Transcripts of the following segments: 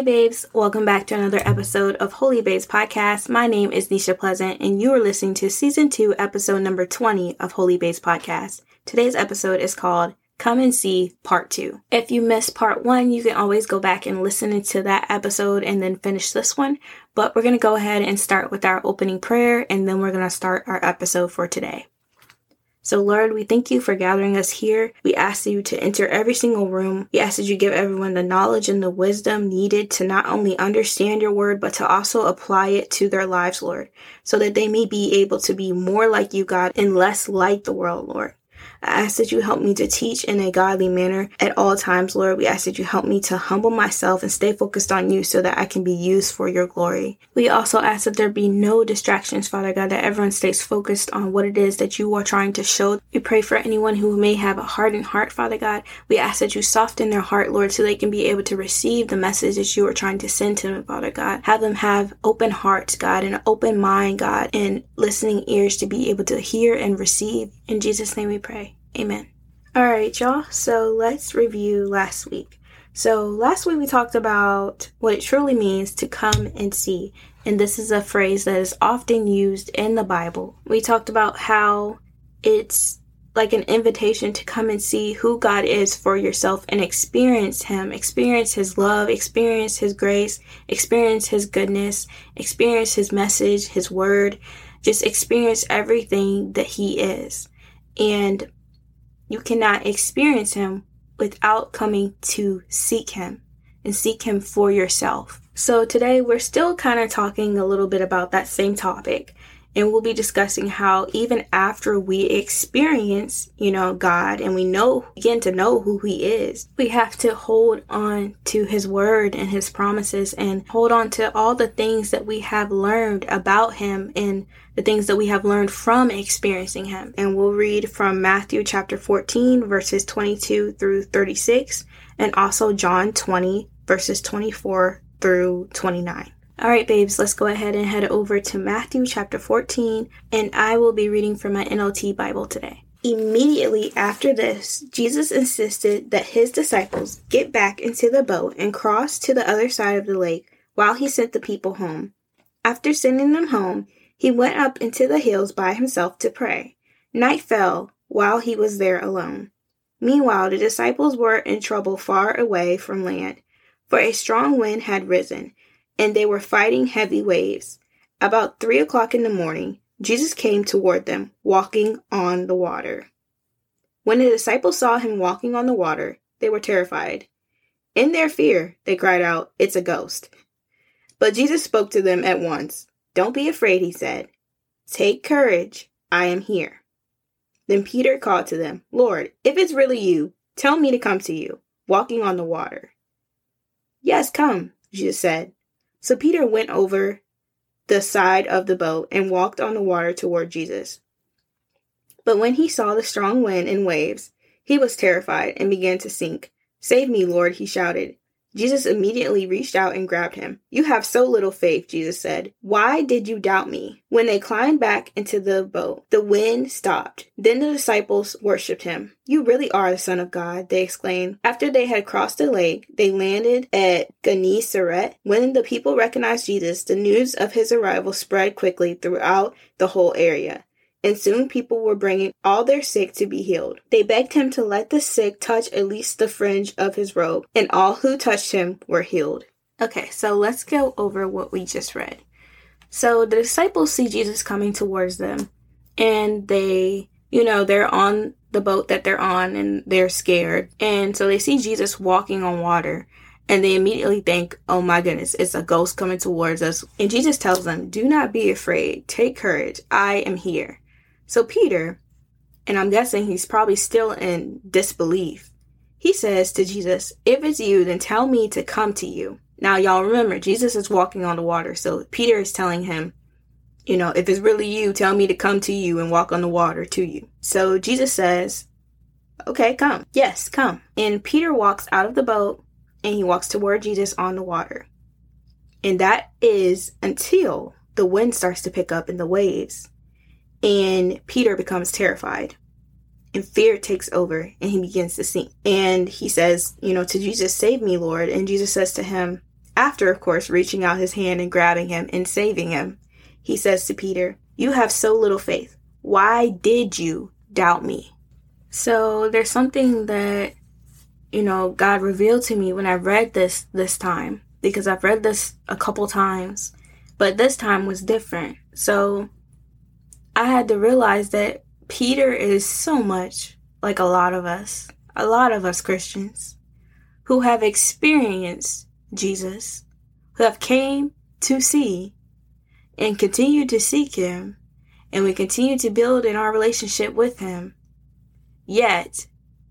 babes, welcome back to another episode of Holy Babes Podcast. My name is Nisha Pleasant and you are listening to Season 2, episode number 20 of Holy Babes Podcast. Today's episode is called Come and See Part 2. If you missed Part 1, you can always go back and listen to that episode and then finish this one. But we're going to go ahead and start with our opening prayer and then we're going to start our episode for today. So Lord, we thank you for gathering us here. We ask you to enter every single room. We ask that you give everyone the knowledge and the wisdom needed to not only understand your word, but to also apply it to their lives, Lord, so that they may be able to be more like you, God, and less like the world, Lord. I ask that you help me to teach in a godly manner at all times, Lord. We ask that you help me to humble myself and stay focused on you so that I can be used for your glory. We also ask that there be no distractions, Father God, that everyone stays focused on what it is that you are trying to show. We pray for anyone who may have a hardened heart, Father God. We ask that you soften their heart, Lord, so they can be able to receive the message that you are trying to send to them, Father God. Have them have open hearts, God, and an open mind, God, and listening ears to be able to hear and receive. In Jesus' name we pray. Amen. All right, y'all. So let's review last week. So last week we talked about what it truly means to come and see. And this is a phrase that is often used in the Bible. We talked about how it's like an invitation to come and see who God is for yourself and experience him, experience his love, experience his grace, experience his goodness, experience his message, his word, just experience everything that he is. And you cannot experience him without coming to seek him and seek him for yourself. So today we're still kind of talking a little bit about that same topic. And we'll be discussing how even after we experience, God, and we begin to know who he is, we have to hold on to his word and his promises and hold on to all the things that we have learned about him and the things that we have learned from experiencing him. And we'll read from Matthew chapter 14, verses 22 through 36, and also John 20, verses 24 through 29. All right, babes, let's go ahead and head over to Matthew chapter 14, and I will be reading from my NLT Bible today. Immediately after this, Jesus insisted that his disciples get back into the boat and cross to the other side of the lake while he sent the people home. After sending them home, he went up into the hills by himself to pray. Night fell while he was there alone. Meanwhile, the disciples were in trouble far away from land, for a strong wind had risen, and they were fighting heavy waves. About 3 o'clock in the morning, Jesus came toward them, walking on the water. When the disciples saw him walking on the water, they were terrified. In their fear, they cried out, "It's a ghost." But Jesus spoke to them at once. "Don't be afraid," he said. "Take courage, I am here." Then Peter called to them, "Lord, if it's really you, tell me to come to you, walking on the water." "Yes, come," Jesus said. So Peter went over the side of the boat and walked on the water toward Jesus. But when he saw the strong wind and waves, he was terrified and began to sink. "Save me, Lord," he shouted. Jesus immediately reached out and grabbed him. "You have so little faith," Jesus said. "Why did you doubt me?" When they climbed back into the boat, the wind stopped. Then the disciples worshipped him. "You really are the Son of God," they exclaimed. After they had crossed the lake, they landed at Gennesaret. When the people recognized Jesus, the news of his arrival spread quickly throughout the whole area. And soon people were bringing all their sick to be healed. They begged him to let the sick touch at least the fringe of his robe, and all who touched him were healed. Okay, so let's go over what we just read. So the disciples see Jesus coming towards them, and they're on the boat that they're on, and they're scared. And so they see Jesus walking on water, and they immediately think, "Oh my goodness, it's a ghost coming towards us." And Jesus tells them, "Do not be afraid. Take courage. I am here." So Peter, and I'm guessing he's probably still in disbelief, he says to Jesus, "If it's you, then tell me to come to you." Now, y'all remember, Jesus is walking on the water. So Peter is telling him, "If it's really you, tell me to come to you and walk on the water to you." So Jesus says, "Okay, come." "Yes, come." And Peter walks out of the boat and he walks toward Jesus on the water. And that is until the wind starts to pick up in the waves. And Peter becomes terrified. And fear takes over and he begins to sink. And he says, to Jesus, "Save me, Lord." And Jesus says to him, after, of course, reaching out his hand and grabbing him and saving him, he says to Peter, "You have so little faith. Why did you doubt me?" So there's something that, God revealed to me when I read this time, because I've read this a couple times, but this time was different. So I had to realize that Peter is so much like a lot of us Christians who have experienced Jesus, who have came to see and continue to seek him, and we continue to build in our relationship with him. Yet,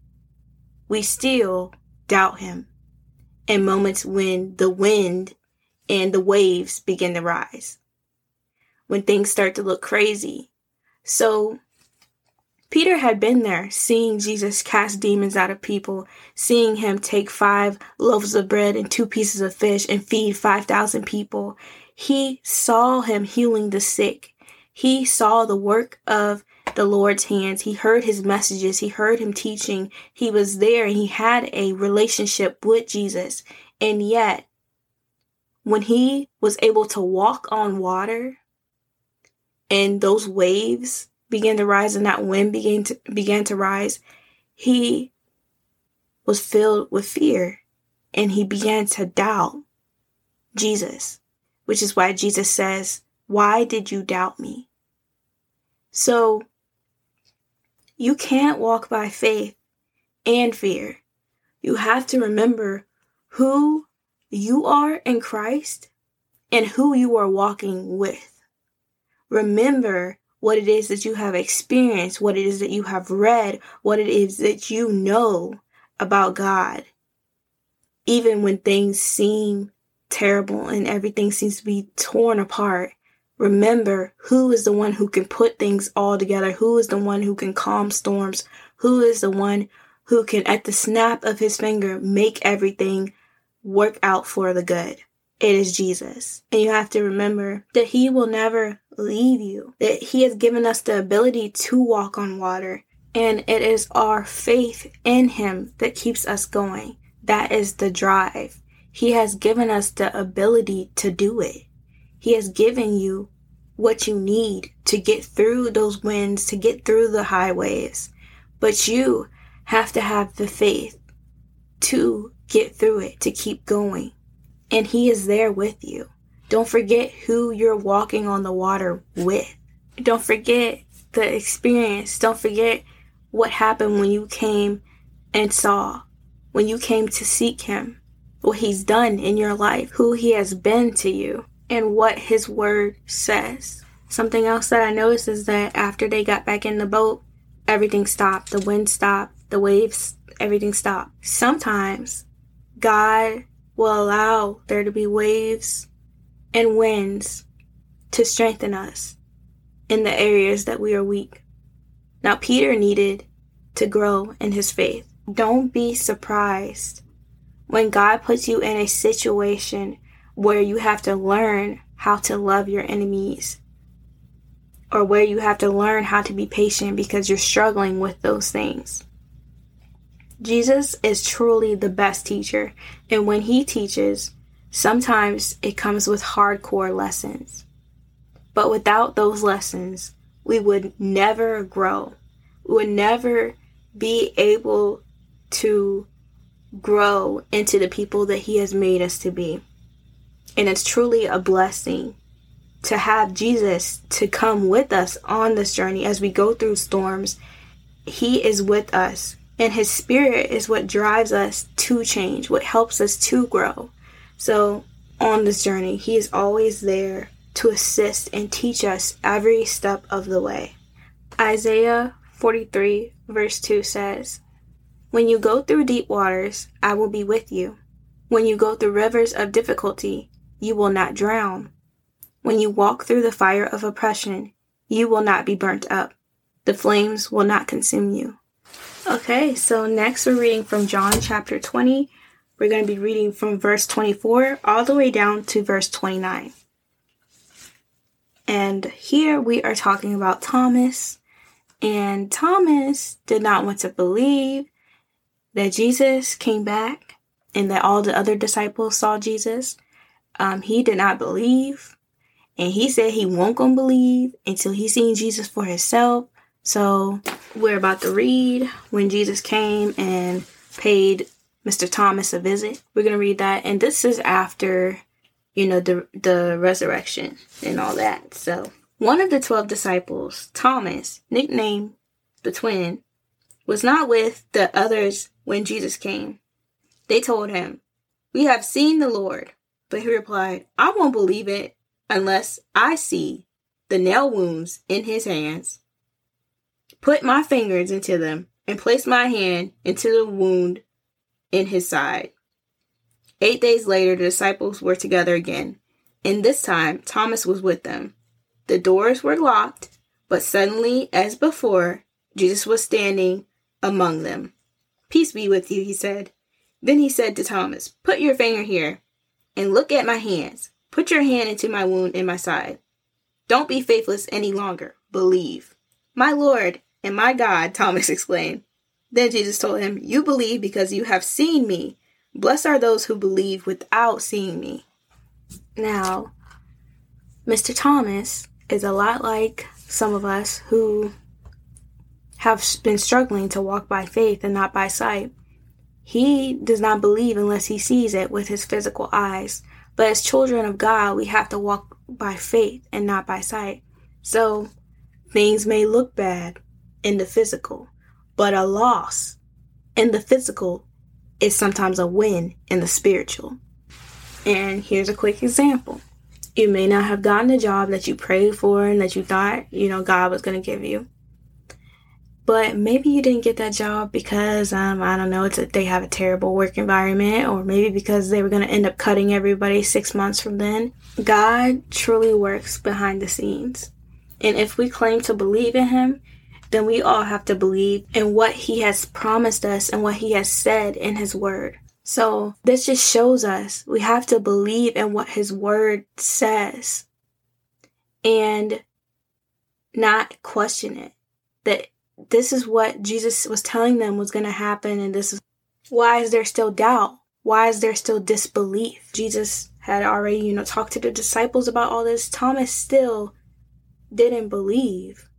we still doubt him in moments when the wind and the waves begin to rise, when things start to look crazy. So, Peter had been there, seeing Jesus cast demons out of people, seeing him take 5 loaves of bread and 2 pieces of fish and feed 5,000 people. He saw him healing the sick. He saw the work of the Lord's hands. He heard his messages. He heard him teaching. He was there and he had a relationship with Jesus. And yet, when he was able to walk on water and those waves began to rise and that wind began to rise, he was filled with fear and he began to doubt Jesus, which is why Jesus says, "Why did you doubt me?" So you can't walk by faith and fear. You have to remember who you are in Christ and who you are walking with. Remember what it is that you have experienced, what it is that you have read, what it is that you know about God. Even when things seem terrible and everything seems to be torn apart, remember who is the one who can put things all together, who is the one who can calm storms, who is the one who can, at the snap of his finger, make everything work out for the good. It is Jesus. And you have to remember that he will never leave you, that he has given us the ability to walk on water. And it is our faith in him that keeps us going. That is the drive. He has given us the ability to do it. He has given you what you need to get through those winds, to get through the high waves. But you have to have the faith to get through it, to keep going. And he is there with you. Don't forget who you're walking on the water with. Don't forget the experience. Don't forget what happened when you came and saw, when you came to seek him, what he's done in your life, who he has been to you, and what his word says. Something else that I noticed is that after they got back in the boat, everything stopped. The wind stopped, the waves, everything stopped. Sometimes God will allow there to be waves and winds to strengthen us in the areas that we are weak. Now, Peter needed to grow in his faith. Don't be surprised when God puts you in a situation where you have to learn how to love your enemies, or where you have to learn how to be patient because you're struggling with those things. Jesus is truly the best teacher, and when he teaches, sometimes it comes with hardcore lessons. But without those lessons, we would never grow. We would never be able to grow into the people that he has made us to be. And it's truly a blessing to have Jesus to come with us on this journey as we go through storms. He is with us. And his spirit is what drives us to change, what helps us to grow. So on this journey, he is always there to assist and teach us every step of the way. Isaiah 43 verse 2 says, "When you go through deep waters, I will be with you. When you go through rivers of difficulty, you will not drown. When you walk through the fire of oppression, you will not be burnt up. The flames will not consume you." Okay, so next we're reading from John chapter 20. We're going to be reading from verse 24 all the way down to verse 29. And here we are talking about Thomas. And Thomas did not want to believe that Jesus came back and that all the other disciples saw Jesus. He did not believe, and he said he won't gonna believe until he seen Jesus for himself. So we're about to read when Jesus came and paid Mr. Thomas a visit. We're gonna read that, and this is after, the resurrection and all that. So one of the 12 disciples, Thomas, nicknamed the twin, was not with the others when Jesus came. They told him, "We have seen the Lord." But he replied, "I won't believe it unless I see the nail wounds in his hands, put my fingers into them, and place my hand into the wound in his side." 8 days later, the disciples were together again, and this time Thomas was with them. The doors were locked, but suddenly, as before, Jesus was standing among them. "Peace be with you," he said. Then he said to Thomas, "Put your finger here and look at my hands. Put your hand into my wound in my side. Don't be faithless any longer. Believe." "My Lord and my God," Thomas exclaimed. Then Jesus told him, "You believe because you have seen me. Blessed are those who believe without seeing me." Now, Mr. Thomas is a lot like some of us who have been struggling to walk by faith and not by sight. He does not believe unless he sees it with his physical eyes. But as children of God, we have to walk by faith and not by sight. So things may look bad in the physical, but a loss in the physical is sometimes a win in the spiritual. And here's a quick example. You may not have gotten the job that you prayed for and that you thought, God was going to give you. But maybe you didn't get that job because, I don't know, they have a terrible work environment, or maybe because they were going to end up cutting everybody 6 months from then. God truly works behind the scenes. And if we claim to believe in him, then we all have to believe in what he has promised us and what he has said in his word. So this just shows us we have to believe in what his word says and not question it. That this is what Jesus was telling them was going to happen, and this is why is there still doubt? Why is there still disbelief? Jesus had already, talked to the disciples about all this. Thomas still didn't believe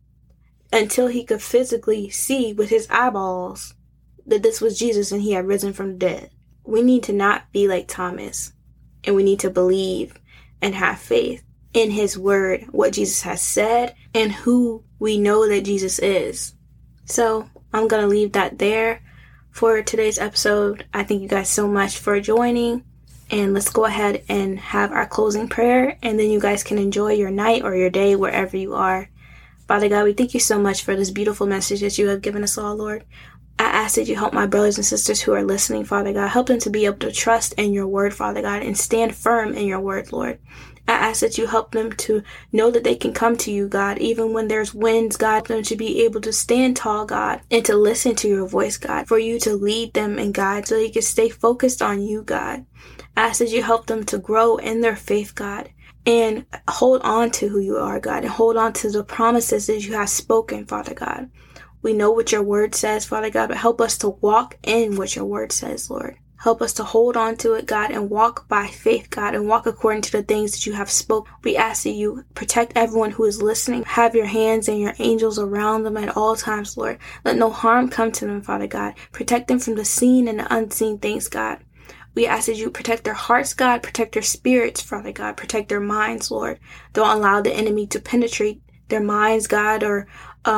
until he could physically see with his eyeballs that this was Jesus and he had risen from the dead. We need to not be like Thomas, and we need to believe and have faith in his word, what Jesus has said, and who we know that Jesus is. So I'm going to leave that there for today's episode. I thank you guys so much for joining, and let's go ahead and have our closing prayer, and then you guys can enjoy your night or your day wherever you are. Father God, we thank you so much for this beautiful message that you have given us all, Lord. I ask that you help my brothers and sisters who are listening, Father God. Help them to be able to trust in your word, Father God, and stand firm in your word, Lord. I ask that you help them to know that they can come to you, God, even when there's winds, God, them to be able to stand tall, God, and to listen to your voice, God, for you to lead them and guide so they can stay focused on you, God. I ask that you help them to grow in their faith, God, and hold on to who you are, God, and hold on to the promises that you have spoken, Father God. We know what your word says, Father God, but help us to walk in what your word says, Lord. Help us to hold on to it, God, and walk by faith, God, and walk according to the things that you have spoken. We ask that you protect everyone who is listening. Have your hands and your angels around them at all times, Lord. Let no harm come to them, Father God. Protect them from the seen and the unseen things, God. We ask that you protect their hearts, God, protect their spirits, Father God, protect their minds, Lord. Don't allow the enemy to penetrate their minds, God, or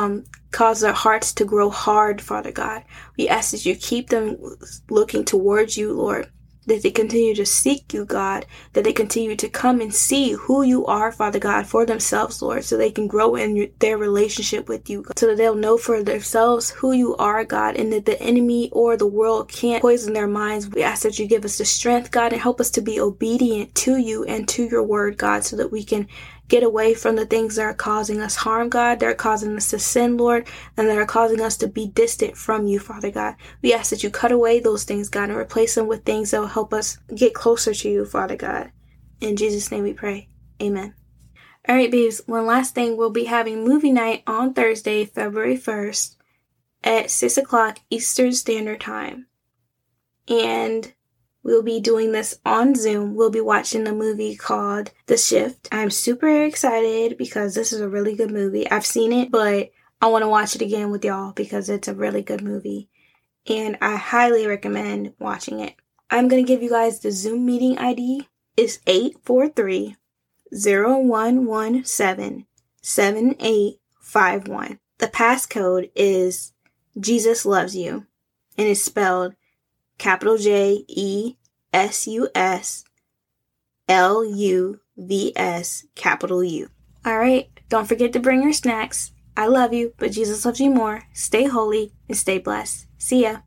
cause their hearts to grow hard, Father God. We ask that you keep them looking towards you, Lord, that they continue to seek you, God, that they continue to come and see who you are, Father God, for themselves, Lord, so they can grow in their relationship with you, God, so that they'll know for themselves who you are, God, and that the enemy or the world can't poison their minds. We ask that you give us the strength, God, and help us to be obedient to you and to your word, God, so that we can get away from the things that are causing us harm, God, that are causing us to sin, Lord, and that are causing us to be distant from you, Father God. We ask that you cut away those things, God, and replace them with things that will help us get closer to you, Father God. In Jesus' name we pray. Amen. All right, babes, one last thing. We'll be having movie night on Thursday, February 1st at 6 o'clock Eastern Standard Time. And We'll be doing this on Zoom. We'll be watching a movie called The Shift. I'm super excited because this is a really good movie. I've seen it, but I want to watch it again with y'all because it's a really good movie. And I highly recommend watching it. I'm going to give you guys the Zoom meeting ID. It's 843-0117-7851. The passcode is Jesus Loves You, and it's spelled capital JESUS LUVS capital U. All right, don't forget to bring your snacks. I love you, but Jesus loves you more. Stay holy and stay blessed. See ya.